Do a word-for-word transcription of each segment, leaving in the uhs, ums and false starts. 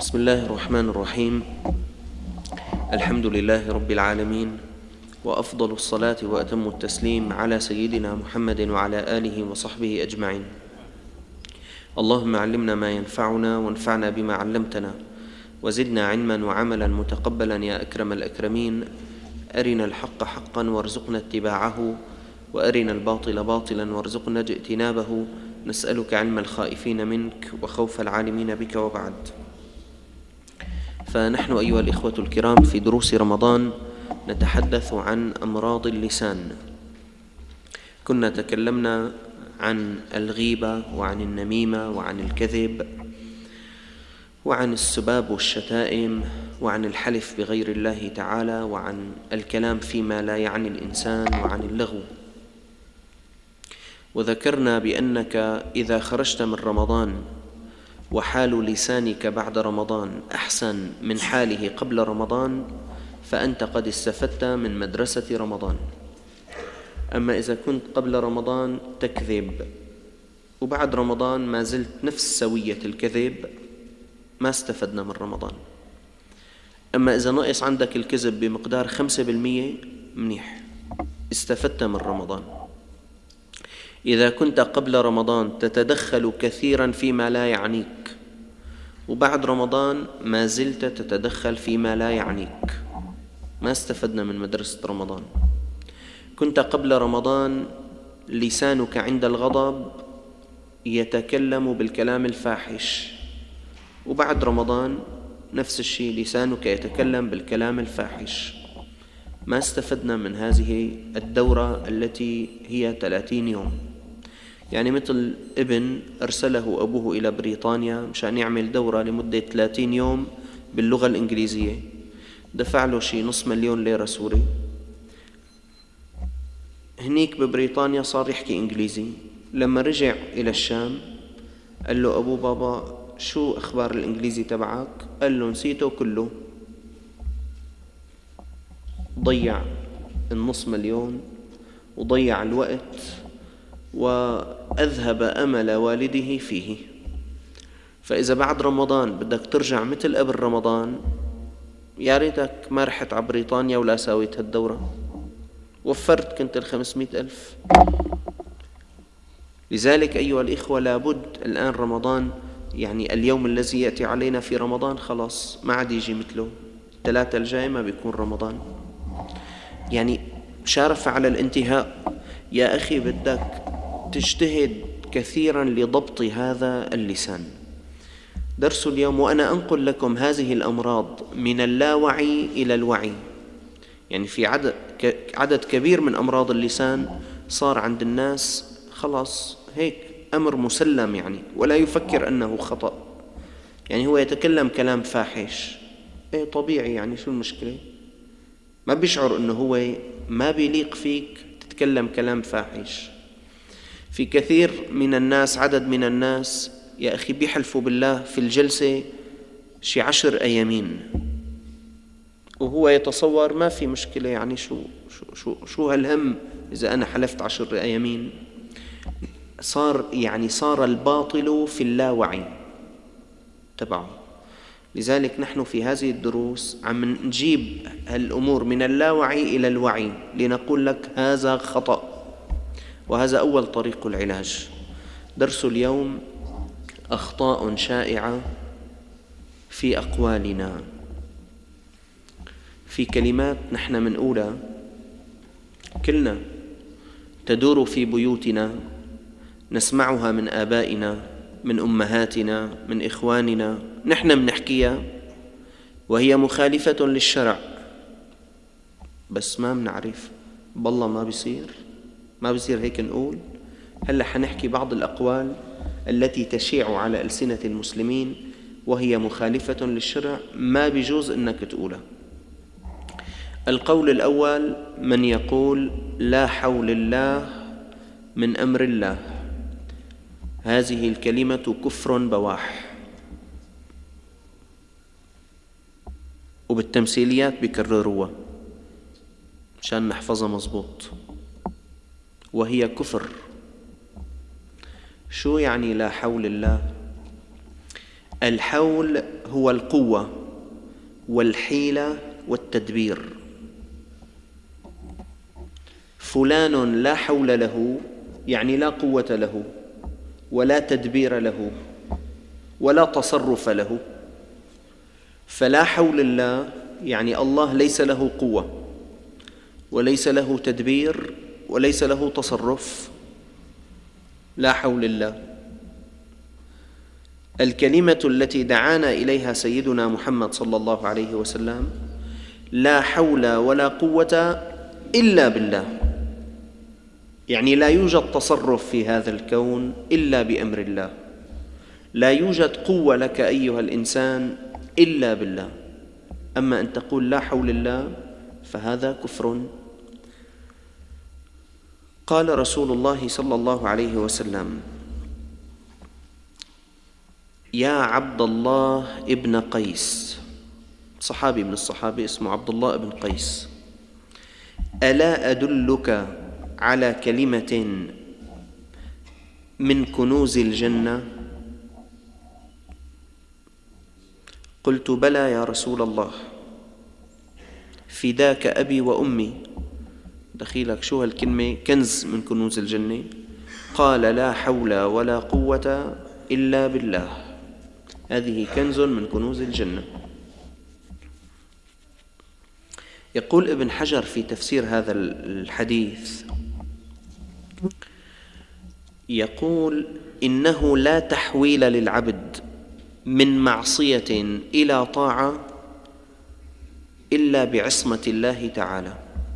بسم الله الرحمن الرحيم. الحمد لله رب العالمين، وأفضل الصلاة وأتم التسليم على سيدنا محمد وعلى آله وصحبه أجمعين. اللهم علمنا ما ينفعنا وانفعنا بما علمتنا، وزدنا علما وعملا متقبلا يا أكرم الأكرمين. أرنا الحق حقا وارزقنا اتباعه، وأرنا الباطل باطلا وارزقنا اجتنابه. نسألك علم الخائفين منك وخوف العالمين بك، وبعد. فنحن أيها الإخوة الكرام في دروس رمضان نتحدث عن أمراض اللسان. كنا تكلمنا عن الغيبة وعن النميمة وعن الكذب وعن السباب والشتائم وعن الحلف بغير الله تعالى وعن الكلام فيما لا يعني الإنسان وعن اللغو. وذكرنا بأنك إذا خرجت من رمضان وحال لسانك بعد رمضان أحسن من حاله قبل رمضان فأنت قد استفدت من مدرسة رمضان. أما إذا كنت قبل رمضان تكذب وبعد رمضان ما زلت نفس سوية الكذب، ما استفدنا من رمضان. أما إذا نقص عندك الكذب بمقدار خمسة بالمية منيح، استفدت من رمضان. إذا كنت قبل رمضان تتدخل كثيرا فيما لا يعنيك، وبعد رمضان ما زلت تتدخل فيما لا يعنيك، ما استفدنا من مدرسة رمضان. كنت قبل رمضان لسانك عند الغضب يتكلم بالكلام الفاحش، وبعد رمضان نفس الشيء، لسانك يتكلم بالكلام الفاحش. ما استفدنا من هذه الدورة التي هي ثلاثين يوم. يعني مثل ابن أرسله أبوه إلى بريطانيا مشان يعمل دورة لمدة ثلاثين يوم باللغة الإنجليزية، دفع له شي نص مليون ليرة سوري. هنيك ببريطانيا صار يحكي إنجليزي. لما رجع إلى الشام قال له أبو بابا شو أخبار الإنجليزي تبعك؟ قال له نسيته كله. ضيع النص مليون وضيع الوقت وأذهب أمل والده فيه. فإذا بعد رمضان بدك ترجع مثل قبل رمضان، يا ريتك ما رحت على بريطانيا ولا ساويت هالدورة، وفرت كنت الخمسمائة ألف. لذلك أيها الإخوة لابد الآن رمضان، يعني اليوم الذي يأتي علينا في رمضان خلاص ما عاد يجي مثله. الثلاثة الجاي ما بيكون رمضان، يعني شارف على الانتهاء. يا أخي بدك تجتهد كثيرا لضبط هذا اللسان. درس اليوم، وأنا أنقل لكم هذه الأمراض من اللاوعي إلى الوعي. يعني في عدد, عدد كبير من أمراض اللسان صار عند الناس خلاص هيك أمر مسلم، يعني ولا يفكر أنه خطأ. يعني هو يتكلم كلام فاحش، ايه طبيعي، يعني شو المشكلة؟ ما بيشعر أنه هو ما بيليق فيك تتكلم كلام فاحش. في كثير من الناس، عدد من الناس يا أخي بيحلفوا بالله في الجلسة شي عشر أيامين، وهو يتصور ما في مشكلة، يعني شو شو شو شو هالهم إذا أنا حلفت عشر أيامين. صار يعني صار الباطل في اللاوعي تبعه. لذلك نحن في هذه الدروس عم نجيب الأمور من اللاوعي إلى الوعي لنقول لك هذا خطأ، وهذا أول طريق العلاج. درس اليوم: أخطاء شائعة في أقوالنا، في كلمات نحن منقولها كلنا تدور في بيوتنا، نسمعها من آبائنا، من أمهاتنا، من إخواننا، نحن منحكيها وهي مخالفة للشرع، بس ما منعرف. بالله ما بيصير ما بيصير هيك نقول. هلأ حنحكي بعض الأقوال التي تشيع على ألسنة المسلمين وهي مخالفة للشرع، ما بيجوز أنك تقولها. القول الأول: من يقول لا حول الله من أمر الله. هذه الكلمة كفر بواح، وبالتمثيليات بيكرروها مشان نحفظها مزبوط، وهي كفر. شو يعني لا حول الله؟ الحول هو القوة والحيلة والتدبير. فلان لا حول له يعني لا قوة له ولا تدبير له ولا تصرف له. فلا حول الله يعني الله ليس له قوة وليس له تدبير وليس له تصرف. لا حول الله. الكلمة التي دعانا إليها سيدنا محمد صلى الله عليه وسلم لا حول ولا قوة إلا بالله، يعني لا يوجد تصرف في هذا الكون إلا بأمر الله، لا يوجد قوة لك أيها الإنسان إلا بالله. أما أن تقول لا حول الله فهذا كفر. قال رسول الله صلى الله عليه وسلم: يا عبد الله ابن قيس، صحابي من الصحابة اسمه عبد الله ابن قيس، ألا أدلك على كلمة من كنوز الجنة؟ قلت: بلى يا رسول الله، فداك أبي وأمي. دخيلك شو هالكلمة؟ كنز من كنوز الجنة. قال: لا حول ولا قوة إلا بالله. هذه كنز من كنوز الجنة. يقول ابن حجر في تفسير هذا الحديث، يقول: إنه لا تحويل للعبد من معصية إلى طاعة إلا بعصمة الله تعالى.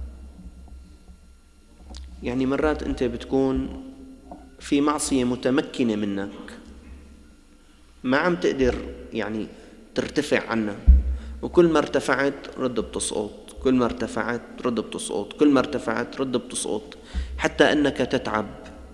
يعني مرات أنت بتكون في معصية متمكنة منك، ما عم تقدر يعني ترتفع عنها، وكل ما ارتفعت رد بتسقط، كل ما ارتفعت رد بتسقط، كل ما ارتفعت رد بتسقط، حتى أنك تتعب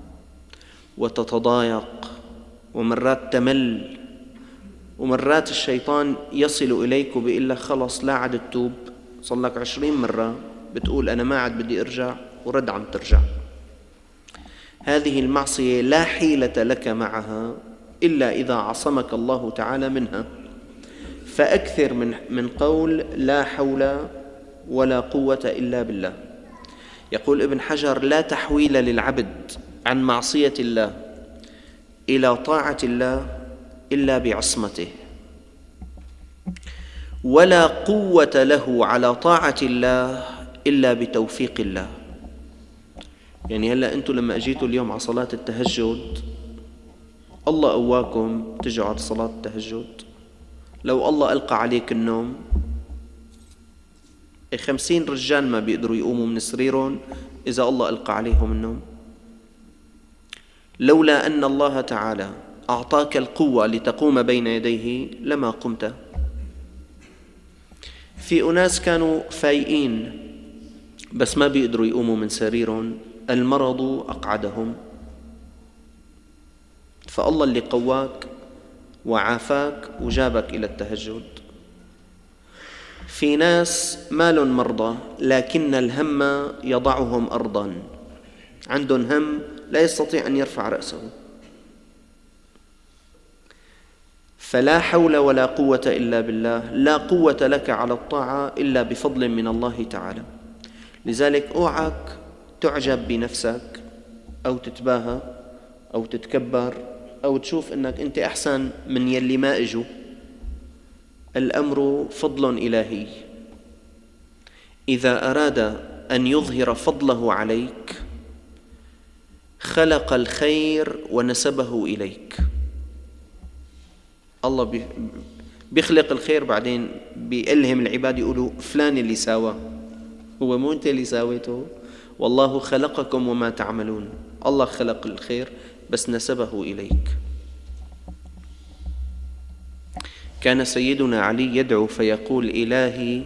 وتتضايق، ومرات تمل، ومرات الشيطان يصل إليك وبيقول لك خلص لا عاد تتوب. صار لك عشرين مرة بتقول أنا ما عاد بدي أرجع، ورد عم ترجع. هذه المعصية لا حيلة لك معها إلا إذا عصمك الله تعالى منها. فأكثر من من قول لا حول ولا قوة إلا بالله. يقول ابن حجر: لا تحويل للعبد عن معصية الله إلى طاعة الله إلا بعصمته، ولا قوة له على طاعة الله إلا بتوفيق الله. يعني هلأ أنتم لما أجيتوا اليوم على صلاة التهجد، الله قواكم تجوا على صلاة التهجد. لو الله ألقى عليك النوم، خمسين رجال ما بيقدروا يقوموا من سريرهم إذا الله ألقى عليهم النوم. لولا أن الله تعالى أعطاك القوة لتقوم بين يديه لما قمت. في أناس كانوا فايقين بس ما بيقدروا يقوموا من سريرهم، المرض أقعدهم، فالله اللي قواك وعافاك وجابك إلى التهجد. في ناس مال مرضى لكن الهم يضعهم أرضا، عندهم هم لا يستطيع أن يرفع رأسه. فلا حول ولا قوة إلا بالله، لا قوة لك على الطاعة إلا بفضل من الله تعالى. لذلك اوعك تعجب بنفسك أو تتباهى أو تتكبر أو تشوف أنك أنت أحسن من يلي ما إجوا. الأمر فضل إلهي، إذا أراد أن يظهر فضله عليك خلق الخير ونسبه إليك. الله بيخلق الخير بعدين بيألهم العباد يقولوا فلان اللي ساواه، هو مو أنت اللي ساويته، والله خلقكم وما تعملون. الله خلق الخير بس نسبه إليك. كان سيدنا علي يدعو فيقول: إلهي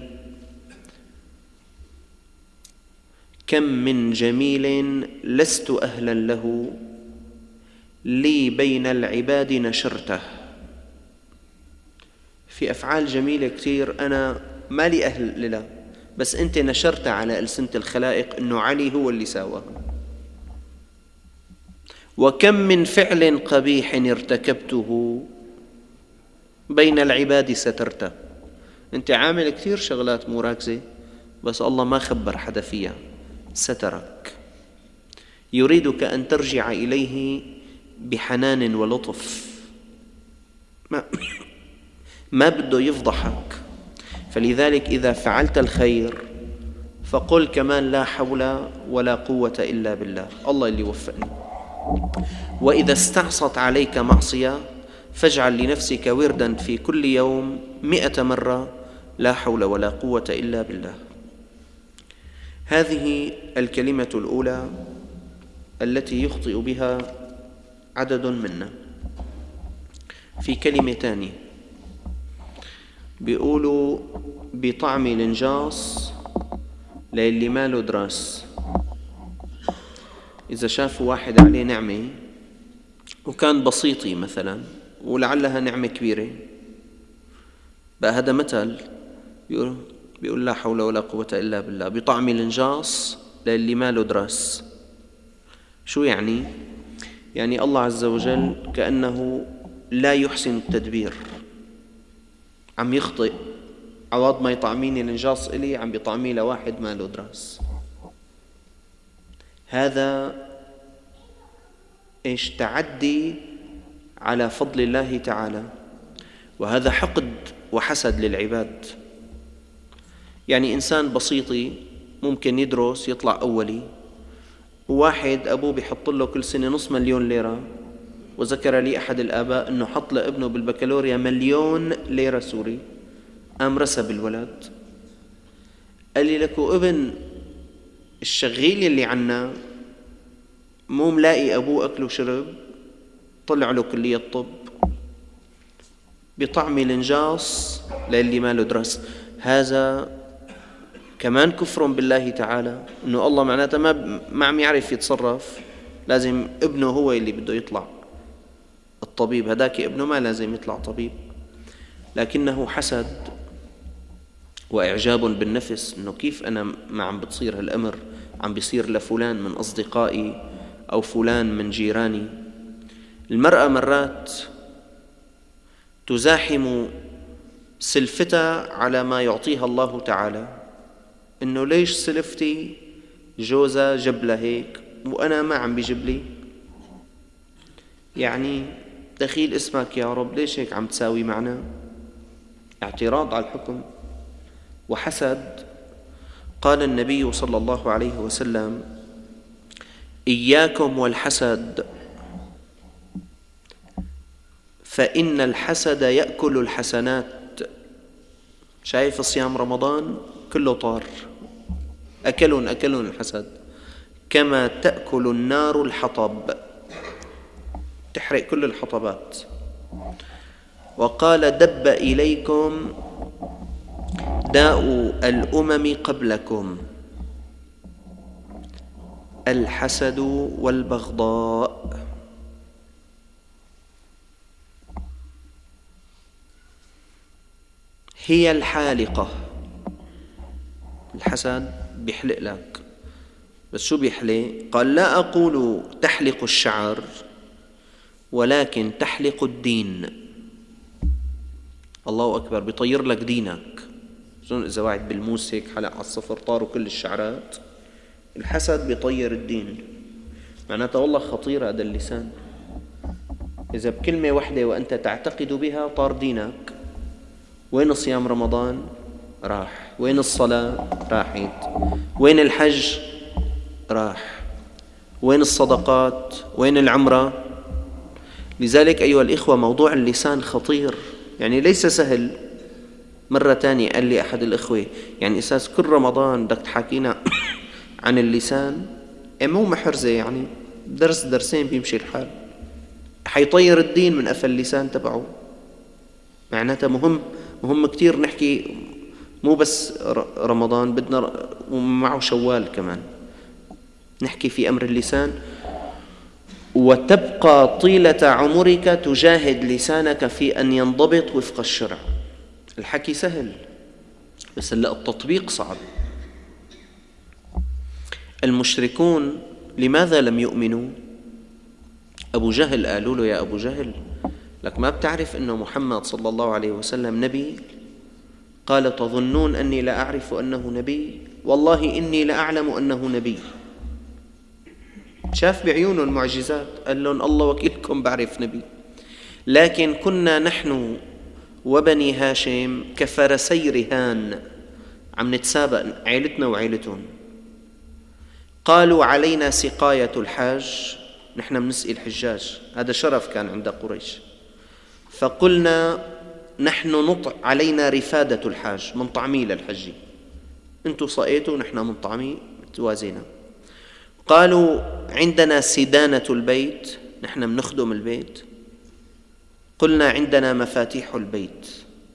كم من جميل لست أهلا له لي بين العباد نشرته. في أفعال جميلة كثير أنا ما لي أهل لها، بس أنت نشرت على ألسنة الخلائق أنه علي هو اللي ساواه. وكم من فعل قبيح ارتكبته بين العباد سترته. أنت عامل كثير شغلات مو راكزة، بس الله ما خبر حدا فيها، سترك. يريدك أن ترجع إليه بحنان ولطف، ما, ما بده يفضحك. فلذلك إذا فعلت الخير فقل كمان لا حول ولا قوة إلا بالله، الله اللي وفقني. وإذا استعصت عليك معصية فاجعل لنفسك وردا في كل يوم مئة مرة لا حول ولا قوة إلا بالله. هذه الكلمة الأولى التي يخطئ بها عدد منا. في كلمة تانية بيقولوا بطعم الانجاص للي ماله دراس. إذا شافوا واحد عليه نعمة وكان بسيطي مثلا ولعلها نعمة كبيرة، بقى هذا مثل بيقول, بيقول لا حول ولا قوة إلا بالله، بطعم الانجاص للي ماله دراس. شو يعني؟ يعني الله عز وجل كأنه لا يحسن التدبير، عم يخطئ، عوض ما يطعميني الانجاص إلي عم بيطعميه لواحد ماله دراس. هذا إيش؟ تعدي على فضل الله تعالى، وهذا حقد وحسد للعباد. يعني إنسان بسيطي ممكن يدرس يطلع أولي، وواحد أبوه بيحط له كل سنة نص مليون ليرة، وذكر لي أحد الآباء أنه حط لابنه بالبكالوريا مليون ليرة سوري، قام رسب الولد. قال لي لكو ابن الشغيل اللي عنا مو ملاقي أبوه أكل وشرب، طلع له كلية طب بطعم الانجاص للي ما له درس. هذا كمان كفر بالله تعالى، إنه الله معناته ما ما عم يعرف يتصرف، لازم ابنه هو اللي بده يطلع الطبيب، هداك ابنه ما لازم يطلع طبيب. لكنه حسد وإعجاب بالنفس، إنه كيف أنا ما عم بتصير هالأمر، عم بيصير لفلان من أصدقائي أو فلان من جيراني. المرأة مرات تزاحم سلفتها على ما يعطيها الله تعالى، إنه ليش سلفتي جوزها جب لها هيك وأنا ما عم بيجيب لي؟ يعني دخيل اسمك يا رب، ليش هيك عم تساوي معنا؟ اعتراض على الحكم وحسد. قال النبي صلى الله عليه وسلم: إياكم والحسد فإن الحسد يأكل الحسنات. شايف صيام رمضان كله طار، أكلون أكلون الحسد، كما تأكل النار الحطب، تحرق كل الحطبات. وقال: دب إليكم داء الأمم قبلكم، الحسد والبغضاء. هي الحالقة. الحسد بيحلق لك، بس شو بيحلق؟ قال: لا أقول تحلق الشعر ولكن تحلق الدين. الله أكبر، بيطير لك دينك. إذا واحد بالموس هيك حلق على الصفر طاروا كل الشعرات. الحسد بيطير الدين، معناته والله خطير هذا اللسان. إذا بكلمة واحدة وأنت تعتقد بها طار دينك. وين صيام رمضان؟ راح. وين الصلاة؟ راحت. وين الحج؟ راح. وين الصدقات؟ وين العمرة؟ لذلك أيها الإخوة موضوع اللسان خطير، يعني ليس سهل. مرة تانية قال لي أحد الإخوة: يعني أساس كل رمضان بدك تحاكينا عن اللسان؟ إيه مو محرزة، يعني درس درسين بيمشي الحال. حيطير الدين من قفل اللسان تبعه. معناتها مهم مهم كتير نحكي، مو بس رمضان، بدنا ومعه شوال كمان نحكي في أمر اللسان. وتبقى طيلة عمرك تجاهد لسانك في أن ينضبط وفق الشرع. الحكي سهل بس لا، التطبيق صعب. المشركون لماذا لم يؤمنوا؟ أبو جهل قالوا له: يا أبو جهل، لك ما بتعرف أنه محمد صلى الله عليه وسلم نبي؟ قال تظنون أني لا أعرف أنه نبي؟ والله إني لأعلم أنه نبي. شاف بعيونه المعجزات، قال لهم الله وكيلكم بعرف نبي. لكن كنا نحن وبني هاشم كفرسي رهان، عم نتسابق عيلتنا وعيلتهم. قالوا علينا سقاية الحاج، نحن بنسقي الحجاج، هذا شرف كان عند قريش. فقلنا نحن نطع علينا رفادة الحاج، من طعمي للحج، انتم صقيتوا نحن من طعمي توازينا. قالوا عندنا سدانة البيت، نحن بنخدم البيت. قلنا عندنا مفاتيح البيت،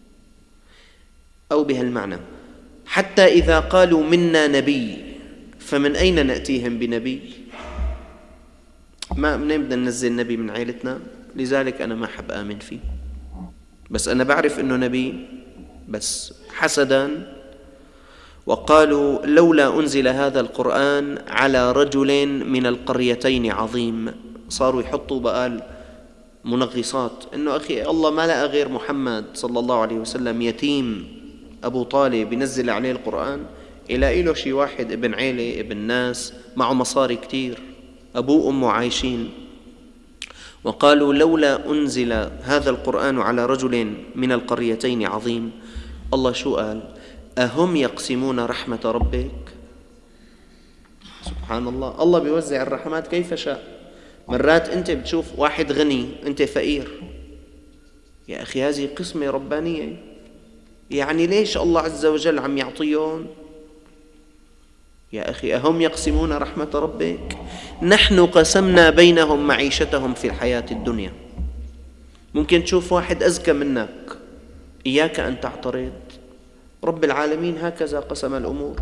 أو بهالمعنى. حتى إذا قالوا منا نبي فمن أين نأتيهم بنبي؟ ما منين بدنا ننزل نبي من عائلتنا؟ لذلك أنا ما حب آمن فيه، بس أنا بعرف إنه نبي بس حسداً. وقالوا لولا أنزل هذا القرآن على رجل من القريتين عظيم. صاروا يحطوا بقال منغصات إنه أخي الله ما لقى غير محمد صلى الله عليه وسلم يتيم أبو طالب ينزل عليه القرآن، إلى إله شي واحد ابن عيلة ابن ناس معه مصاري كتير، أبوه وأمه عايشين. وقالوا لولا أنزل هذا القرآن على رجل من القريتين عظيم. الله شو قال؟ أهم يقسمون رحمة ربك؟ سبحان الله، الله بيوزع الرحمات كيف شاء. مرات أنت بتشوف واحد غني أنت فقير، يا أخي هذه قسمة ربانية، يعني ليش الله عز وجل عم يعطيهم؟ يا أخي أهم يقسمون رحمة ربك؟ نحن قسمنا بينهم معيشتهم في الحياة الدنيا. ممكن تشوف واحد أذكى منك، إياك أن تعترض، رب العالمين هكذا قسم الأمور.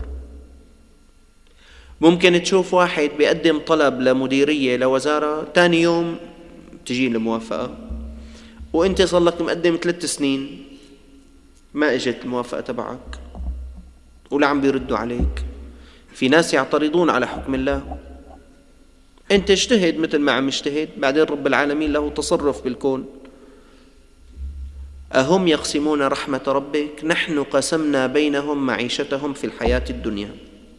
ممكن تشوف واحد بيقدم طلب لمديرية لوزارة، تاني يوم تجي الموافقة، وانت صار لك مقدم ثلاث سنين ما اجت الموافقة تبعك ولا عم بيردوا عليك. في ناس يعترضون على حكم الله. انت اجتهد مثل ما عم يجتهد، بعدين رب العالمين له تصرف بالكون. أهم يقسمون رحمة ربك؟ نحن قسمنا بينهم معيشتهم في الحياة الدنيا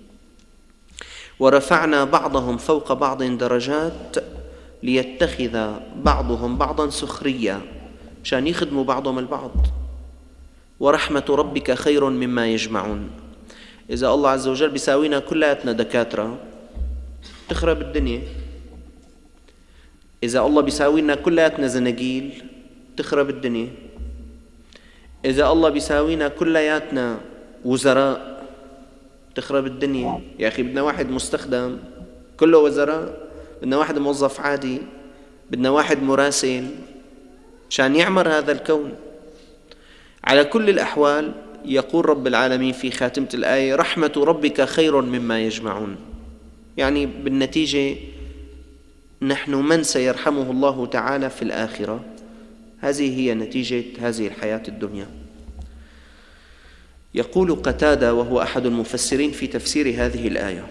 ورفعنا بعضهم فوق بعض درجات ليتخذ بعضهم بعضا سخريا، مشان يخدموا بعضهم البعض. ورحمة ربك خير مما يجمعون. إذا الله عز وجل بيساوينا كلاتنا دكاترة تخرب الدنيا، إذا الله بيساوينا كلاتنا زنقيل تخرب الدنيا، إذا الله بيساوينا كلياتنا وزراء تخرب الدنيا. يا أخي بدنا واحد مستخدم كله وزراء، بدنا واحد موظف عادي، بدنا واحد مراسل عشان يعمر هذا الكون. على كل الأحوال يقول رب العالمين في خاتمة الآية رحمة ربك خير مما يجمعون، يعني بالنتيجة نحن من سيرحمه الله تعالى في الآخرة. هذه هي نتيجة هذه الحياة الدنيا. يقول قتادة وهو أحد المفسرين في تفسير هذه الآية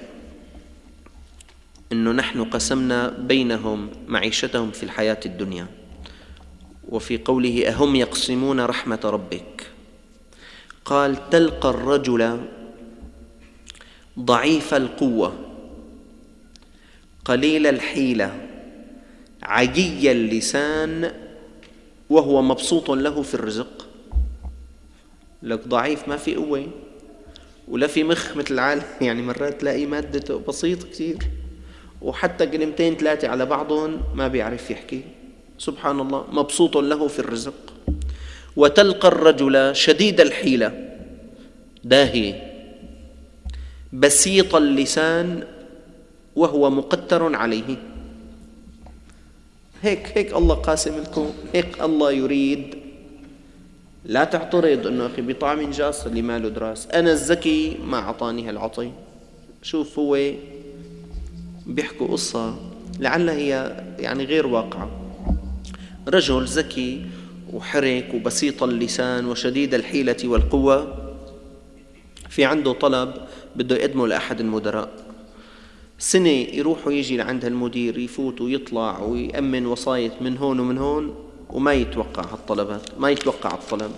إنه نحن قسمنا بينهم معيشتهم في الحياة الدنيا. وفي قوله أهم يقسمون رحمة ربك، قال تلقى الرجل ضعيف القوة قليل الحيلة عجي اللسان وهو مبسوط له في الرزق. لك ضعيف ما في قوة ولا في مخ مثل العالم، يعني مرات تلاقي مادته بسيط كتير وحتى كلمتين ثلاثة على بعضهم ما بيعرف يحكي. سبحان الله، مبسوط له في الرزق. وتلقى الرجل شديد الحيلة داهي بسيط اللسان وهو مقتر عليه. هيك هيك الله قاسم الكون، هيك الله يريد. لا تعترض انه اخي بطعم جاص اللي ماله دراس، انا الذكي ما اعطاني هالعطي. شوف هو بيحكوا قصة لعل هي يعني غير واقعة. رجل ذكي وحرك وبسيط اللسان وشديد الحيلة والقوة، في عنده طلب بده يقدمه لأحد المدراء. سنة يروح ويجي لعند المدير، يفوت ويطلع ويأمن وصاية من هون ومن هون، وما يتوقع هالطلبات، ما يتوقع الطلب،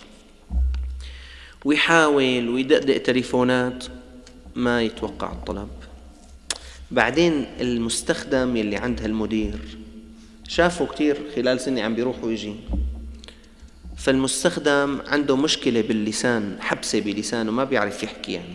ويحاول ويدقدق تليفونات، ما يتوقع الطلب. بعدين المستخدم يلي عند هالمدير شافه كتير خلال سنة عم بيروح ويجي، فالمستخدم عنده مشكلة باللسان، حبسة بلسانه، ما بيعرف يحكي، يعني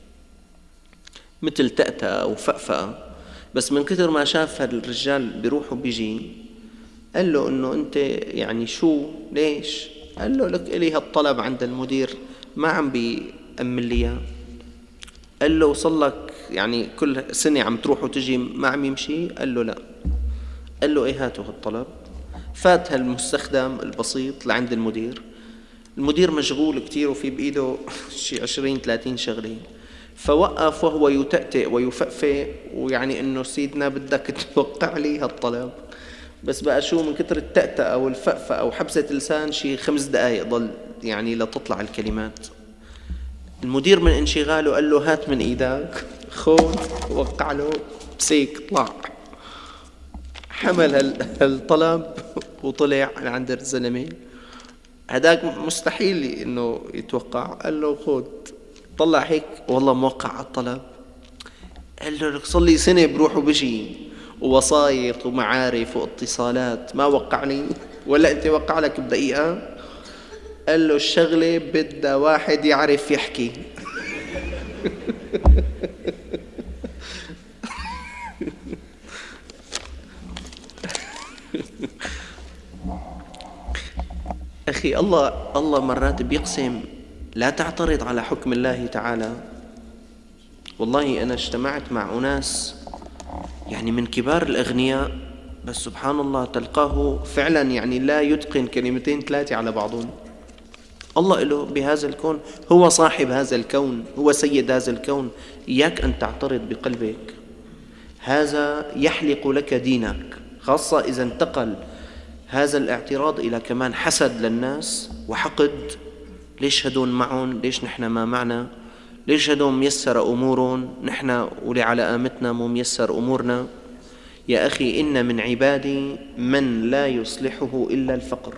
مثل تأتأة أو فأفأة. بس من كثر ما شاف هالرجال بيروح وبيجي قال له إنه أنت يعني شو ليش؟ قال له لك إلي هالطلب عند المدير ما عم بيأمن لي إياه. قال له وصلك يعني كل سنة عم تروح وتجي ما عم يمشي؟ قال له لا. قال له إيه هاتوا هالطلب. فات هالمستخدم البسيط لعند المدير، المدير مشغول كتير وفي بإيده شي عشرين ثلاثين شغلة، فوقف وهو يتأتئ ويفأفئ ويعني إنه سيدنا بدك توقع لي هالطلب. بس بقى شو من كتر التأتأة والفأفأة وحبسة لسان شي خمس دقايق ضل يعني لتطلع الكلمات. المدير من انشغاله قال له هات من إيدك، خذ، وقع له بسيك طلع. حمل هالطلب وطلع عند الزلمة. هداك مستحيل انه يتوقع. قال له خذ، طلع هيك والله موقع على الطلب. قال له لك صار لي سنة بروح وبجي ووسايط ومعارف واتصالات، ما وقعني ولا انت وقع لك بدقيقة؟ قال له الشغلة بدها واحد يعرف يحكي. أخي الله الله مرات بيقسم لا تعترض على حكم الله تعالى. والله أنا اجتمعت مع أناس يعني من كبار الأغنياء، بس سبحان الله تلقاه فعلا يعني لا يتقن كلمتين ثلاثة على بعضهم. الله له بهذا الكون، هو صاحب هذا الكون، هو سيد هذا الكون. إياك أن تعترض بقلبك، هذا يحلق لك دينك، خاصة إذا انتقل هذا الاعتراض إلى كمان حسد للناس وحقد. ليش هدول معهم؟ ليش نحن ما معنا؟ ليش هدول ميسر أمورهم نحن ولعلى آمتنا مو ميسر أمورنا؟ يا أخي إن من عبادي من لا يصلحه إلا الفقر،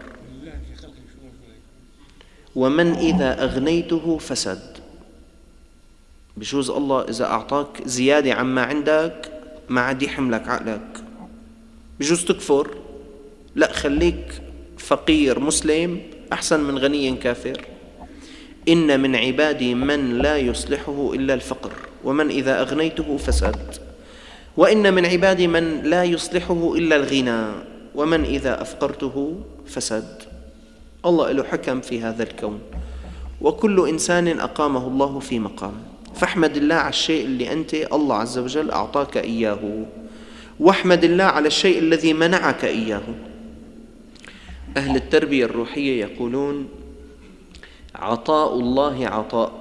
ومن إذا أغنيته فسد. بجوز الله إذا أعطاك زيادة عما عندك ما عاد يحملك عقلك، بجوز تكفر، لا خليك فقير مسلم أحسن من غني كافر. إن من عبادي من لا يصلحه إلا الفقر، ومن إذا أغنيته فسد. وإن من عبادي من لا يصلحه إلا الغنى، ومن إذا أفقرته فسد. الله له حكم في هذا الكون، وكل إنسان أقامه الله في مقام. فاحمد الله على الشيء اللي أنت الله عز وجل أعطاك إياه، واحمد الله على الشيء الذي منعك إياه. أهل التربية الروحية يقولون عطاء الله عطاء،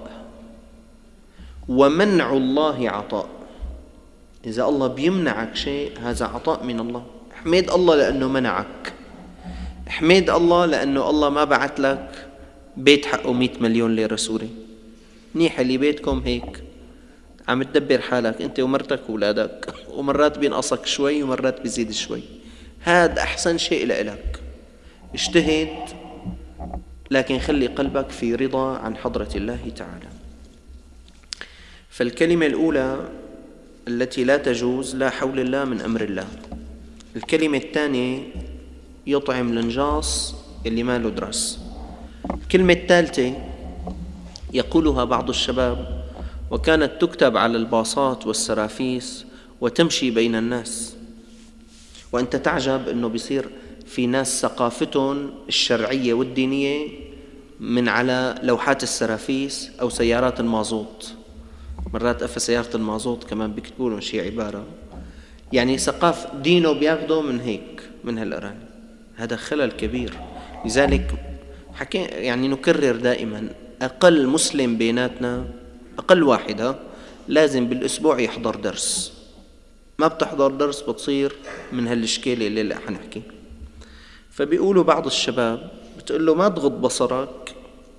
ومنع الله عطاء. إذا الله بيمنعك شيء هذا عطاء من الله، احمد الله لأنه منعك، احمد الله لأنه الله ما بعت لك بيت حقه مئة مليون ليرة سوري. منيح اللي بيتكم هيك عم تدبر حالك أنت ومرتك وولادك، ومرات بينقصك شوي ومرات بيزيد شوي، هذا أحسن شيء لإلك. اجتهد لكن خلي قلبك في رضا عن حضرة الله تعالى. فالكلمة الأولى التي لا تجوز لا حول الله من أمر الله. الكلمة الثانية يطعم النجاص اللي ما له درس. الكلمة الثالثة يقولها بعض الشباب وكانت تكتب على الباصات والسرافيس وتمشي بين الناس، وأنت تعجب أنه بيصير في ناس ثقافتهم الشرعية والدينية من على لوحات السرافيس أو سيارات المازوت. مرات أفا سيارة المازوت كمان بيكتبوا لهم شيء عبارة يعني ثقافة دينه بياخده من هيك من هالأراني. هذا خلل كبير. لذلك حكي يعني نكرر دائما أقل مسلم بيناتنا أقل واحدة لازم بالأسبوع يحضر درس. ما بتحضر درس بتصير من هالشكالة اللي, اللي حنحكي. فبيقولوا بعض الشباب بتقول له ما تغض بصرك،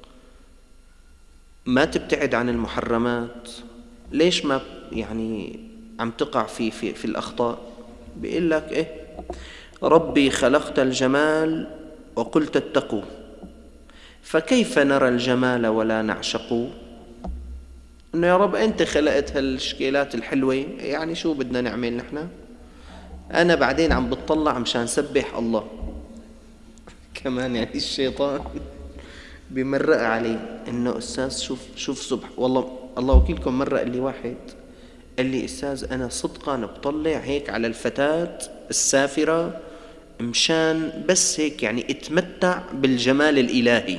ما تبتعد عن المحرمات، ليش ما يعني عم تقع في في في الأخطاء؟ بيقول لك إيه ربي خلقت الجمال وقلت اتقوا، فكيف نرى الجمال ولا نعشق؟ إنه يا رب أنت خلقت هالشكيلات الحلوة، يعني شو بدنا نعمل نحن؟ أنا بعدين عم بتطلع مشان سبح الله. كمان يعني الشيطان بمرق عليه إنه أستاذ شوف شوف سبح والله الله وكيلكم. مرة قال لي واحد، قال لي أستاذ أنا صدقا بطلع هيك على الفتاة السافرة مشان بس هيك يعني اتمتع بالجمال الإلهي.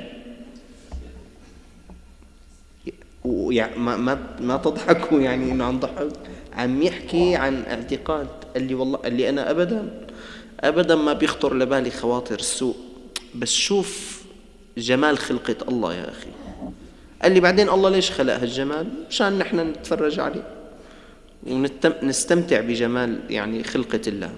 ويعني ما ما ما تضحكوا يعني إنه عم ضحك، عم يحكي عن اعتقاد. قال لي والله، قال لي أنا أبدا أبدا ما بيخطر لبالي خواطر السوء، بس شوف جمال خلقة الله يا أخي. قال لي بعدين الله ليش خلق هالجمال؟ مشان نحن نتفرج عليه ونستمتع بجمال يعني خلقة الله.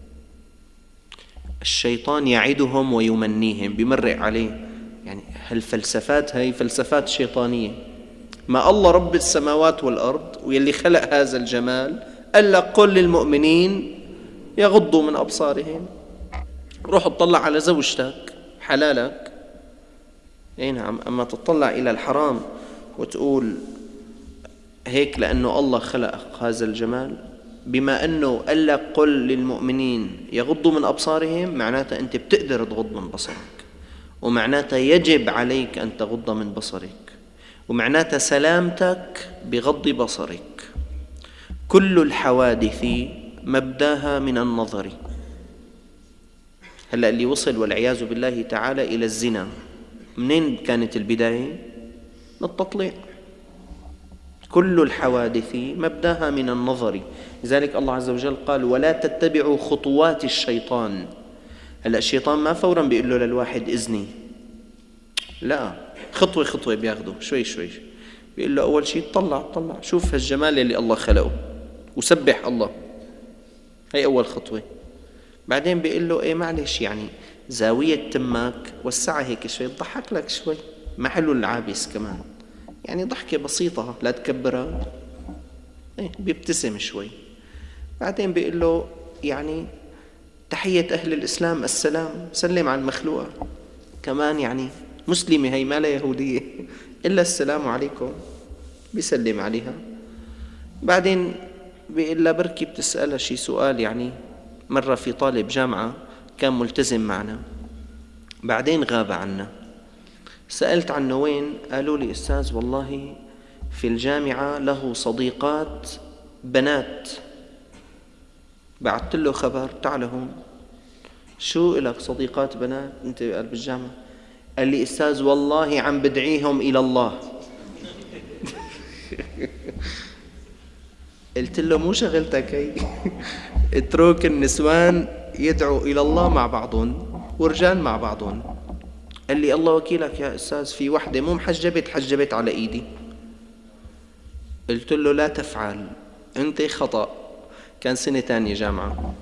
الشيطان يعدهم ويمنيهم، بمرق عليه يعني هالفلسفات هاي فلسفات شيطانية. ما الله رب السماوات والأرض ويلي خلق هذا الجمال قال لك قل للمؤمنين يغضوا من أبصارهم. روح اطلع على زوجتك حلالك، اي نعم، أما تطلع إلى الحرام وتقول هيك لأنه الله خلق هذا الجمال، بما أنه قال لك قل للمؤمنين يغضوا من أبصارهم، معناتها أنت بتقدر تغض من بصرك، ومعناتها يجب عليك أن تغض من بصرك، ومعناتها سلامتك بغض بصرك. كل الحوادث مبداها من النظر. هلأ اللي وصل والعياذ بالله تعالى إلى الزنا، منين كانت البداية؟ من التطليع. كل الحوادث مبداها من النظر. لذلك الله عز وجل قال ولا تتبعوا خطوات الشيطان. هلأ الشيطان ما فورا بيقول له للواحد إذني، لا، خطوة خطوة بياخده شوي شوي. بيقول له أول شيء طلع طلع شوف هالجمال اللي الله خلقه وسبح الله، هي أول خطوة. بعدين بيقول له إيه معلش يعني زاوية تمك وسعها هيك شوي تضحك لك شوي، محله العابس كمان، يعني ضحكة بسيطة لا تكبرها، إيه بيبتسم شوي. بعدين بيقول له يعني تحية أهل الإسلام السلام، سلم على المخلوقة كمان، يعني مسلمة هي ما لا يهودية إلا السلام عليكم، بيسلم عليها. بعدين بيقول لها بركي بتسألها شي سؤال، يعني مرة في طالب جامعة كان ملتزم معنا بعدين غاب عنا، سألت عنه وين؟ قالوا لي أستاذ والله في الجامعة له صديقات بنات. بعثت له خبر تعال هون، شو إلك صديقات بنات أنت قلب الجامعة؟ قال لي أستاذ والله عم بدعيهم إلى الله. قلت له مو شغلتك هي، اترك النسوان يدعوا إلى الله مع بعضهم ورجال مع بعضهم. قال لي الله وكيلك يا أستاذ في وحدة مو محجبة تحجبت على إيدي. قلت له لا تفعل، أنت خطأ. كان سنة تانية جامعة.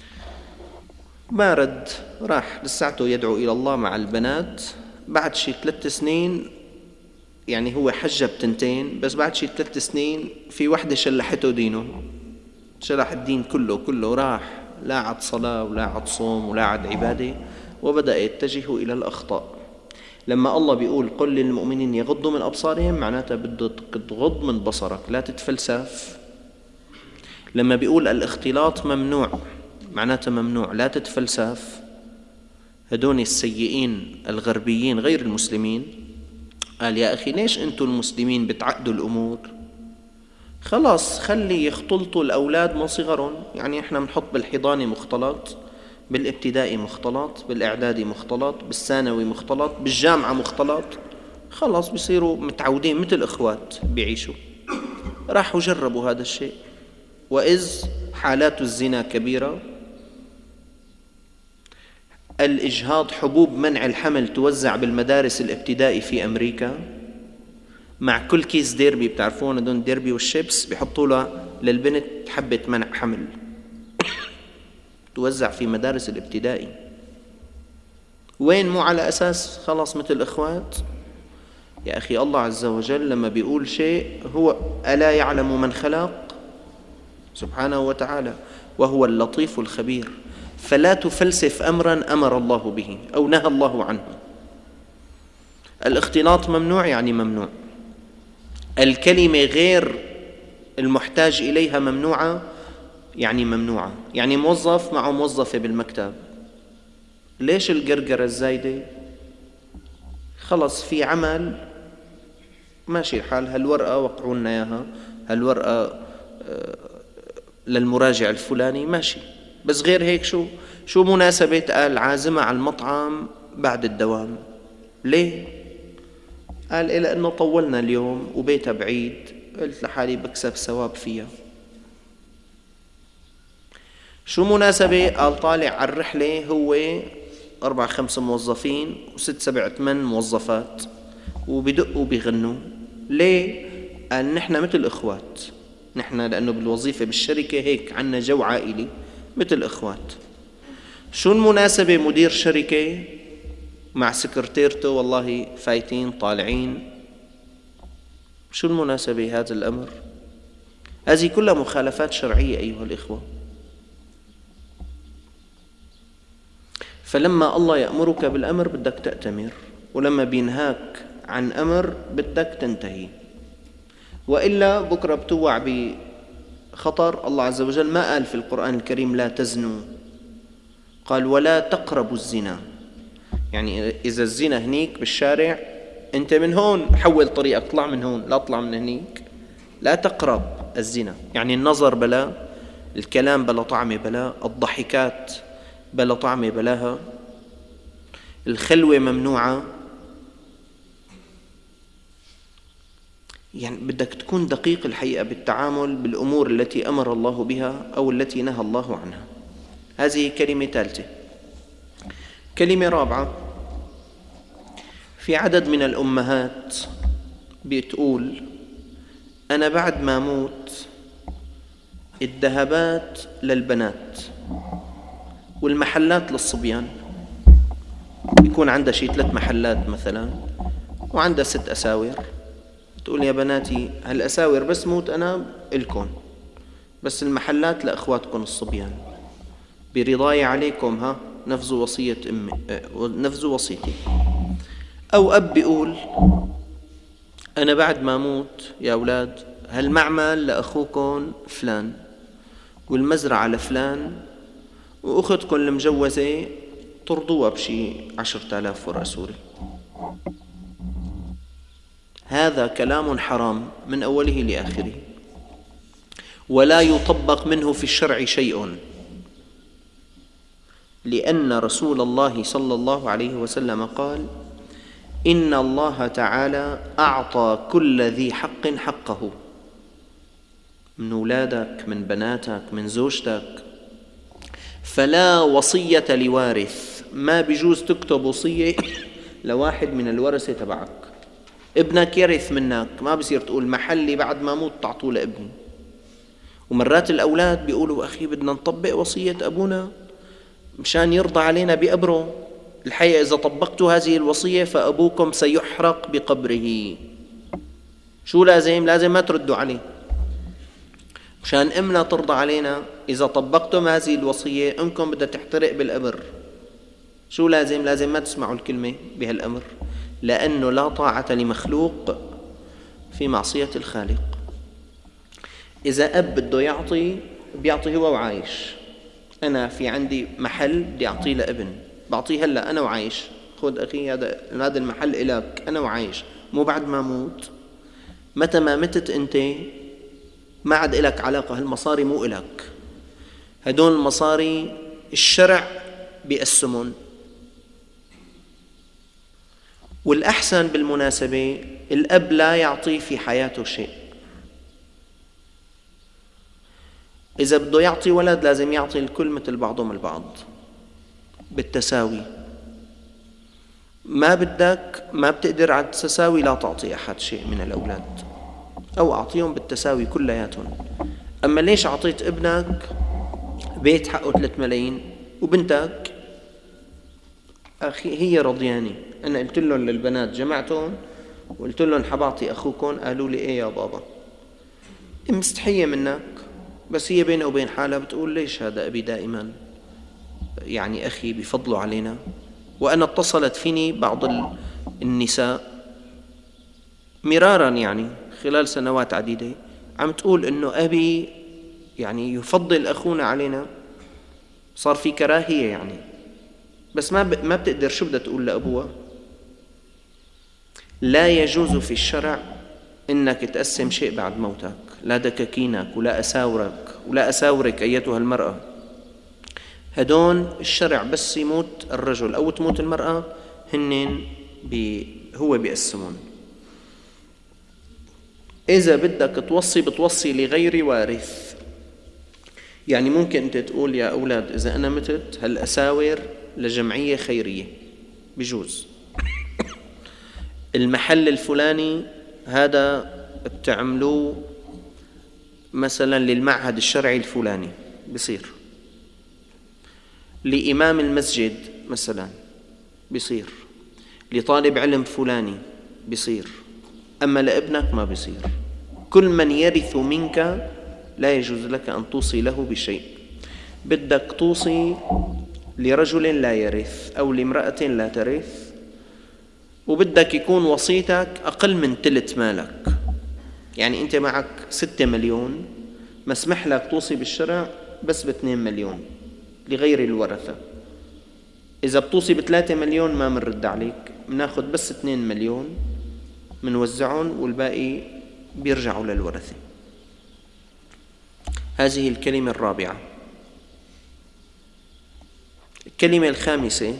ما رد، راح لساعته يدعو إلى الله مع البنات. بعد شي ثلاث سنين يعني هو حجب تنتين، بس بعد شي ثلاث سنين في وحدة شلحته دينه، شلح الدين كله كله، راح لا عد صلاة ولا عد صوم ولا عد عبادة، وبدأ يتجه إلى الأخطاء. لما الله بيقول قل للمؤمنين يغضوا من أبصارهم، معناتها بدك تغض من بصرك، لا تتفلسف. لما بيقول الاختلاط ممنوع، معناتها ممنوع لا تتفلسف. هدول السيئين الغربيين غير المسلمين قال يا أخي ليش أنتم المسلمين بتعقدوا الأمور؟ خلاص خلي يختلطوا الأولاد من صغرهم، يعني إحنا بنحط بالحضانة مختلط، بالابتدائي مختلط، بالإعدادي مختلط، بالثانوي مختلط، بالجامعة مختلط، خلاص بيصيروا متعودين مثل إخوات بيعيشوا. راحوا جربوا هذا الشيء، وإذ حالات الزنا كبيرة. الإجهاض، حبوب منع الحمل توزع بالمدارس الابتدائي في أمريكا، مع كل كيس ديربي، بتعرفون هدول ديربي والشيبس بيحطوا لها للبنت حبة منع حمل، توزع في مدارس الابتدائي. وين؟ مو على أساس خلاص مثل إخوات. يا أخي الله عز وجل لما بيقول شيء هو ألا يعلم من خلق سبحانه وتعالى وهو اللطيف الخبير. فلا تفلسف أمرا أمر الله به أو نهى الله عنه. الاختلاط ممنوع يعني ممنوع. الكلمة غير المحتاج إليها ممنوعة يعني ممنوعة. يعني موظف معه موظفة بالمكتب، ليش القرقرة الزايدة؟ خلص في عمل ماشي الحال، هالورقة وقعوا لنا إياها، هالورقة للمراجع الفلاني ماشي، بس غير هيك شو شو مناسبة قال عازمة على المطعم بعد الدوام؟ ليه؟ قال إلى أنه طولنا اليوم وبيتها بعيد، قلت لحالي بكسب ثواب فيها. شو مناسبة؟ قال طالع على الرحلة هو أربع خمس موظفين وست سبع ثمان موظفات وبدقوا وبيغنوا. ليه؟ قال نحن مثل إخوات، نحن لأنه بالوظيفة بالشركة هيك عنا جو عائلي مثل إخوات. شو المناسبة مدير شركة مع سكرتيرته والله فايتين طالعين؟ شو المناسبة هذا الأمر؟ هذه كلها مخالفات شرعية أيها الإخوة. فلما الله يأمرك بالأمر بدك تأتمر، ولما بينهاك عن أمر بدك تنتهي، وإلا بكرة بتوع بخطر. الله عز وجل ما قال في القرآن الكريم لا تزنوا، قال ولا تقربوا الزنا. يعني إذا الزنا هنيك بالشارع أنت من هون حول طريقك، اطلع من هون، لا اطلع من هنيك، لا تقرب الزنا. يعني النظر بلا، الكلام بلا طعمة بلا، الضحكات بلا طعمة بلاها، الخلوة ممنوعة. يعني بدك تكون دقيق الحقيقة بالتعامل بالأمور التي أمر الله بها أو التي نهى الله عنها. هذه كلمة ثالثة. كلمة رابعة، في عدد من الأمهات بتقول أنا بعد ما أموت الذهبات للبنات والمحلات للصبيان. يكون عندها شيء ثلاث محلات مثلا وعندها ست أساور، تقول يا بناتي هالأساور بس موت أنا إلكم، بس المحلات لأخواتكم الصبيان، برضاي عليكم ها نفذوا وصية أمي، نفذوا وصيتي. أو أب بيقول أنا بعد ما أموت يا أولاد هالمعمل لأخوكم فلان والمزرعة لفلان وأختكم المجوزة ترضوها بشي عشرة آلاف ورقة سوري. هذا كلام حرام من أوله لآخره، ولا يطبق منه في الشرع شيء، لأن رسول الله صلى الله عليه وسلم قال إن الله تعالى أعطى كل ذي حق حقه، من أولادك، من بناتك، من زوجتك. فلا وصية لوارث، ما بيجوز تكتب وصية لواحد من الورثة تبعك. ابنك يرث منك، ما بصير تقول محلي بعد ما موت تعطوه لابني. ومرات الأولاد بيقولوا أخي بدنا نطبق وصية أبونا مشان يرضى علينا بقبره. الحقيقة إذا طبقتوا هذه الوصية فأبوكم سيحرق بقبره. شو لازم؟ لازم ما تردوا عليه مشان أمنا ترضى علينا. إذا طبقتم هذه الوصية أمكم بدها تحترق بالقبر. شو لازم؟ لازم ما تسمعوا الكلمة بهالأمر، لأنه لا طاعة لمخلوق في معصية الخالق. إذا أب بده يعطي بيعطي هو وعايش. أنا في عندي محل بدي أعطيه لابن، بعطيه هلأ أنا وعايش، خذ أخي هذا هذا المحل إلك أنا وعايش، مو بعد ما أموت. متى ما متت أنت ما عاد إلك علاقة، هالمصاري مو إلك، هدول المصاري الشرع بيقسمون. والأحسن بالمناسبة الأب لا يعطي في حياته شيء. إذا بده يعطي ولد لازم يعطي الكل مثل بعضهم البعض بالتساوي. ما بدك ما بتقدر على التساوي لا تعطي أحد شيء من الأولاد، أو أعطيهم بالتساوي كلياتهم. أما ليش أعطيت ابنك بيت حقه ثلاثة ملايين وبنتك أخي هي رضياني؟ أنا قلت لهم للبنات جمعتهم وقلت لهم حبعطي أخوكم، قالوا لي إيه يا بابا. مستحية منك، بس هي بينه وبين حالها بتقول ليش هذا أبي دائما يعني أخي بفضلوا علينا. وأنا اتصلت فيني بعض النساء مرارا يعني خلال سنوات عديدة عم تقول إنه أبي يعني يفضل أخونا علينا، صار في كراهية يعني، بس ما ب... ما بتقدر شو بدها تقول لأبوها. لا يجوز في الشرع إنك تقسم شيء بعد موتك، لا دكاكينك ولا أساورك ولا أساورك أيتها المرأة. هدون الشرع بس يموت الرجل أو تموت المرأة هن بي هو بيقسمون. إذا بدك توصي بتوصي لغير وارث، يعني ممكن أنت تقول يا أولاد إذا أنا متت هالأساور لجمعية خيرية بجوز، المحل الفلاني هذا بتعملوه مثلا للمعهد الشرعي الفلاني بصير، لإمام المسجد مثلا بصير، لطالب علم فلاني بصير، أما لابنك ما بصير. كل من يرث منك لا يجوز لك أن توصي له بشيء. بدك توصي لرجل لا يرث أو لامرأة لا ترث، وبدك يكون وصيتك أقل من تلت مالك، يعني أنت معك ستة مليون مسمح لك توصي بالشرع بس باثنين مليون لغير الورثة. إذا بتوصي بثلاثة مليون ما منرد عليك، بناخد بس اثنين مليون منوزعهم والباقي بيرجعوا للورثة. هذه الكلمة الرابعة. الكلمة الخامسة،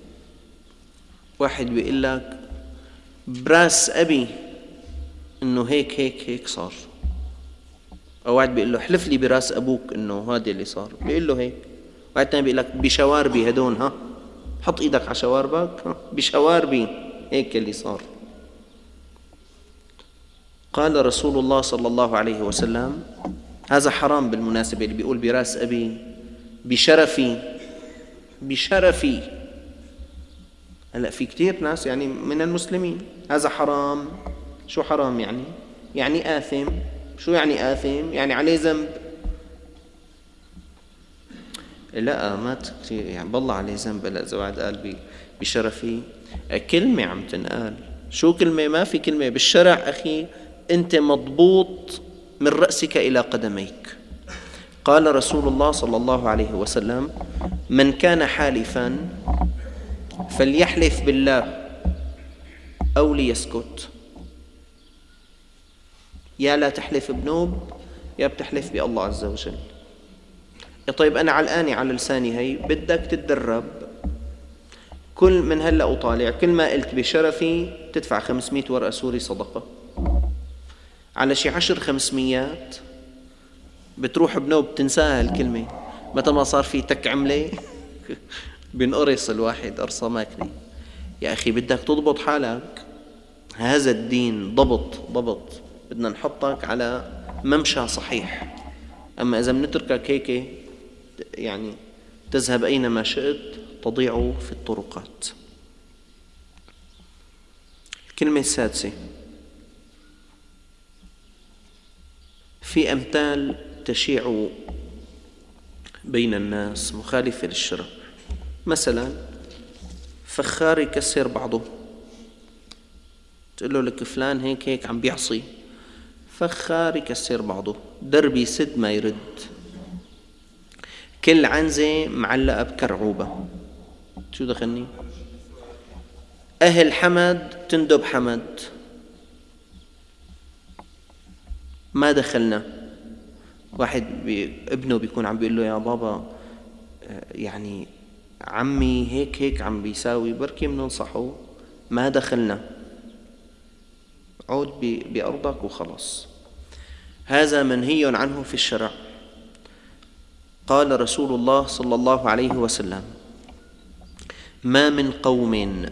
واحد بيقول لك براس أبي إنه هيك هيك هيك صار، أو واحد بيقول له حلف لي براس أبوك إنه هذا اللي صار، بيقول له هيك. واحد تاني بيقول لك بشواربي هدون، ها حط إيدك على شواربك، ها بشواربي هيك اللي صار. قال رسول الله صلى الله عليه وسلم، هذا حرام بالمناسبة، اللي بيقول براس أبي بشرفي بشرفي. هلأ في كتير ناس يعني من المسلمين هذا حرام. شو حرام يعني؟ يعني آثم. شو يعني آثم؟ يعني عليه ذنب. لا ما كتير يعني بالله عليه ذنب. لا إذا واحد قال بشرفي كلمة عم تنقال. شو كلمة؟ ما في كلمة بالشرع أخي، أنت مضبوط من رأسك إلى قدميك. قال رسول الله صلى الله عليه وسلم: من كان حالفا فليحلف بالله أو ليسكت. يا لا تحلف بنوب يا بتحلف بالله عز وجل. طيب أنا علقاني على لساني هي، بدك تتدرب كل من هلأ وطالع كل ما قلت بشرفي تدفع خمسمائة ورقة سوري صدقة، على شي عشر خمسميات بتروح بنوب تنساها الكلمة. متى ما صار في تك عملة بنقرص الواحد قرصة ماكلة. يا أخي بدك تضبط حالك. هذا الدين ضبط ضبط، بدنا نحطك على ممشى صحيح. أما إذا بنتركك هيك يعني تذهب أينما شئت تضيع في الطرقات. الكلمة السادسة، في أمثال تشيع بين الناس مخالفة للشرع. مثلا فخار يكسر بعضه، تقول له لك فلان هيك هيك عم بيعصي، فخار يكسر بعضه. درب يسد ما يرد. كل عنزة معلقة بكرعوبة، شو دخلني؟ أهل حمد تندب حمد، ما دخلنا. واحد بي ابنه بيكون عم بيقول له يا بابا يعني عمي هيك هيك عم بيساوي، بركي بننصحه، ما دخلنا، عود بأرضك وخلص. هذا منهي عنه في الشرع. قال رسول الله صلى الله عليه وسلم: ما من قوم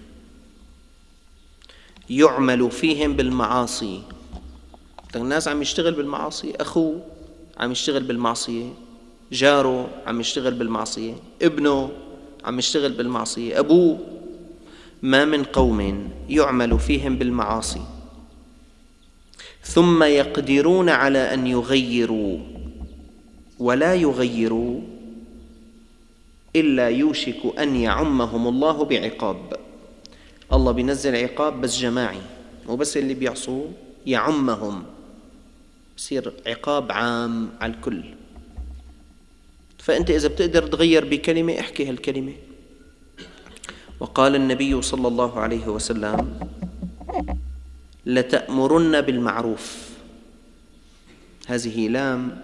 يعمل فيهم بالمعاصي. الناس عم يشتغل بالمعاصي، أخوه عم يشتغل بالمعصية، جاره عم يشتغل بالمعصية، ابنه عم يشتغل بالمعصية، أبوه. ما من قوم يعمل فيهم بالمعاصي ثم يقدرون على أن يغيروا ولا يغيروا إلا يوشك أن يعمهم الله بعقاب. الله بينزل عقاب بس جماعي، وبس اللي بيعصوه يعمهم، بصير عقاب عام على الكل. فأنت إذا بتقدر تغير بكلمة احكي هالكلمة. وقال النبي صلى الله عليه وسلم: لتأمرن بالمعروف. هذه لام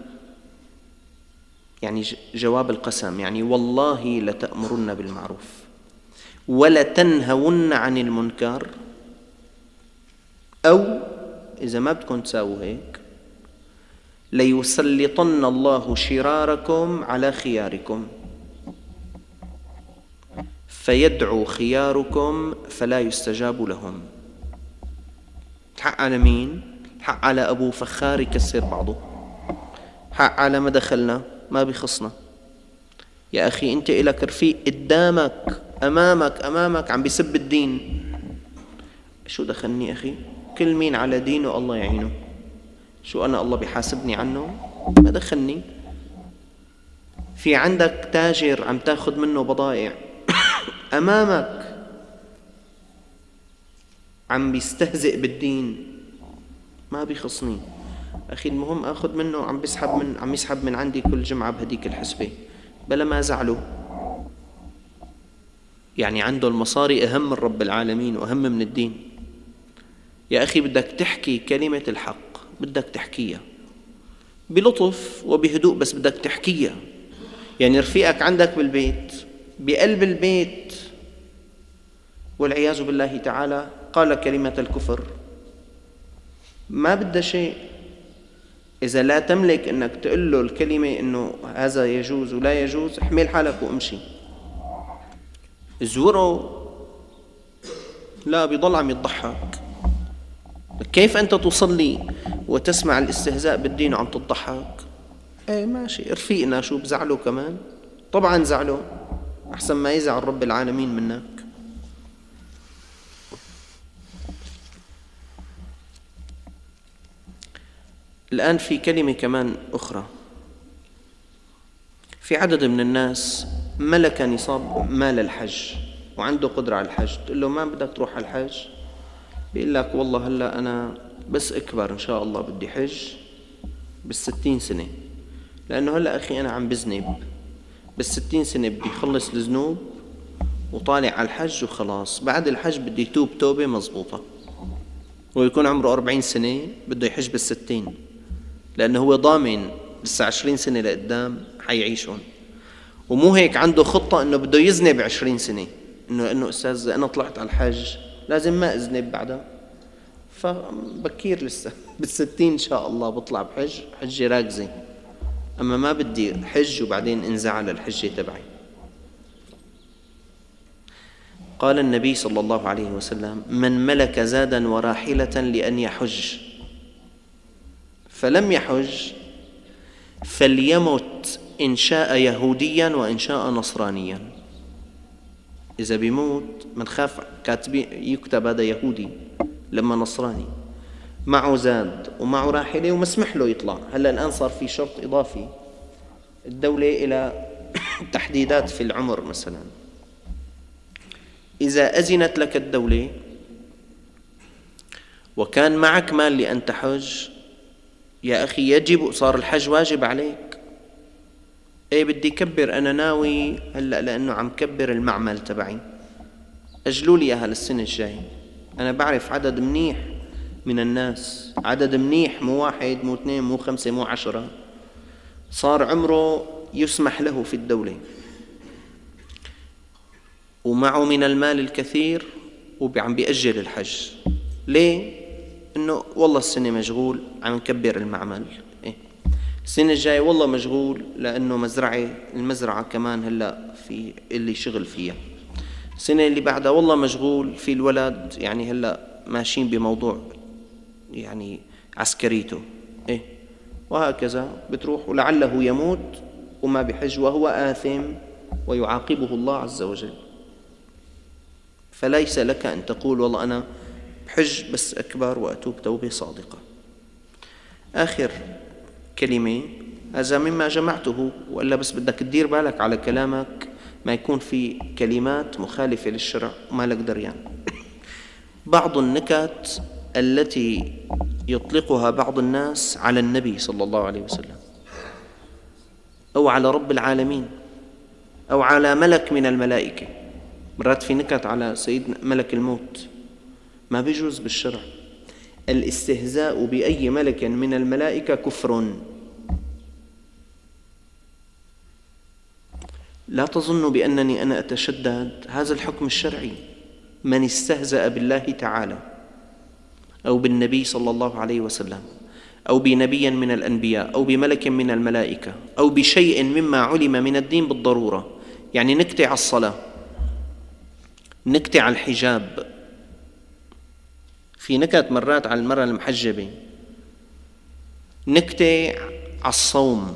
يعني جواب القسم، يعني والله لتأمرن بالمعروف ولتنهون عن المنكر، أو إذا ما بدكم تساووا هيك ليسلطن الله شراركم على خياركم فيدعو خياركم فلا يستجاب لهم. الحق على مين؟ الحق على أبو فخار يكسر بعضه، حق على ما دخلنا ما بيخصنا. يا أخي أنت إلك رفيق قدامك أمامك أمامك عم بيسب الدين، شو دخلني أخي؟ كل مين على دينه الله يعينه، شو أنا الله بيحاسبني عنه؟ ما دخلني. في عندك تاجر عم تاخذ منه بضائع أمامك عم بيستهزئ بالدين، ما بيخصني أخي. المهم أخذ منه، عم بيسحب من عم يسحب من عندي كل جمعة بهديك الحسبة، بلا ما زعله. يعني عنده المصاري أهم من رب العالمين وأهم من الدين. يا أخي بدك تحكي كلمة الحق، بدك تحكيها بلطف وبهدوء، بس بدك تحكيها. يعني رفيقك عندك بالبيت، بقلب البيت والعياذ بالله تعالى قال كلمة الكفر، ما بدها شيء. إذا لا تملك أنك تقول له الكلمة أنه هذا يجوز ولا يجوز، احمل حالك وامشي. زوره لا بيضل عم يضحك. كيف أنت تصلي وتسمع الاستهزاء بالدين وعم تضحك؟ ايه ماشي، رفيقنا شو بزعله كمان؟ طبعا زعله، أحسن ما يزعل رب العالمين منك. الآن في كلمة كمان أخرى. في عدد من الناس ملك نصاب مال الحج وعنده قدرة على الحج، تقول له ما بدك تروح على الحج؟ بيقول لك والله هلأ أنا بس أكبر إن شاء الله بدي حج بالستين سنة، لأنه هلأ أخي أنا عم بذنب، بالستين سنة بدي خلص الذنوب وطالع على الحج وخلاص، بعد الحج بدي توب توبة مزبوطة. ويكون عمره أربعين سنة بده يحج بالستين، لأنه هو ضامن لسه عشرين سنة لقدام حيعيشون. ومو هيك، عنده خطة أنه بده يذنب عشرين سنة، أنه أنه أستاذ أنا طلعت على الحج لازم ما أذنب بعدها، فبكير لسه بالستين إن شاء الله بطلع بحج حجة راكزة، أما ما بدي حج وبعدين انزعل الحجة تبعي. قال النبي صلى الله عليه وسلم: من ملك زادا وراحلة لأن يحج فلم يحج فليمت إن شاء يهوديا وإن شاء نصرانيا. إذا بيموت من خاف كاتبين يكتب هذا يهودي لما نصراني، معه زاد ومعه راحلة ومسمح له يطلع. هلأ الآن صار في شرط إضافي، الدولة إلى تحديدات في العمر مثلا، إذا أذنت لك الدولة وكان معك مال لأن تحج، يا أخي يجب، صار الحج واجب عليك. إيه بدي كبر، أنا ناوي هلأ لأنه عم كبر المعمل تبعي، أجلوا لي إياها للسنة الجاي. أنا بعرف عدد منيح من الناس، عدد منيح، مو واحد مو اثنين مو خمسة مو عشرة، صار عمره يسمح له في الدولة ومعه من المال الكثير وعم بيأجل الحج. ليه؟ إنه والله السنة مشغول عم نكبر المعمل، إيه؟ السنة الجاية والله مشغول لأنه مزرعة، المزرعة كمان هلأ في اللي شغل فيها. السنة اللي بعدها والله مشغول في الولد، يعني هلأ ماشيين بموضوع يعني عسكريته، إيه؟ وهكذا بتروح، ولعله يموت وما بحج وهو آثم ويعاقبه الله عز وجل. فليس لك أن تقول والله أنا بحج بس أكبر وأتوب توبة صادقة. آخر كلمة، هذا مما جمعته، وإلا بس بدك تدير بالك على كلامك ما يكون في كلمات مخالفة للشرع وما لك دريان. بعض النكت التي يطلقها بعض الناس على النبي صلى الله عليه وسلم أو على رب العالمين أو على ملك من الملائكة. مرات في نكت على سيدنا ملك الموت، ما بيجوز بالشرع. الاستهزاء بأي ملك من الملائكة كفر. لا تظن بأنني أنا أتشدد، هذا الحكم الشرعي. من استهزأ بالله تعالى أو بالنبي صلى الله عليه وسلم أو بنبي من الأنبياء أو بملك من الملائكة أو بشيء مما علم من الدين بالضرورة، يعني نكتة على الصلاة، نكتة على الحجاب، في نكت مرات على المرأة المحجبة، نكتة على الصوم.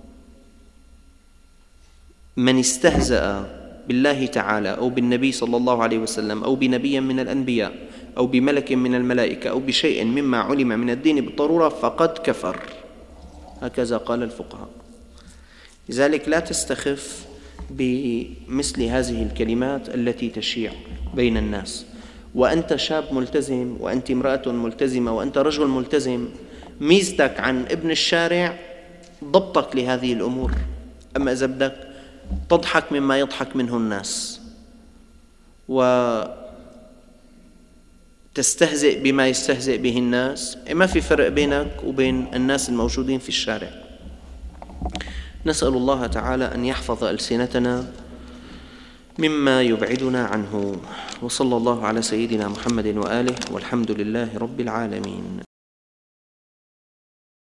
من استهزأ بالله تعالى أو بالنبي صلى الله عليه وسلم أو بنبي من الأنبياء أو بملك من الملائكة أو بشيء مما علم من الدين بالضرورة فقد كفر، هكذا قال الفقهاء. لذلك لا تستخف بمثل هذه الكلمات التي تشيع بين الناس. وأنت شاب ملتزم وأنت امرأة ملتزمة وأنت رجل ملتزم، ميزتك عن ابن الشارع ضبطك لهذه الأمور. أما إذا بدك تضحك مما يضحك منه الناس وتستهزئ بما يستهزئ به الناس، ما في فرق بينك وبين الناس الموجودين في الشارع. نسأل الله تعالى أن يحفظ ألسنتنا مما يبعدنا عنه. وصلى الله على سيدنا محمد وآله، والحمد لله رب العالمين.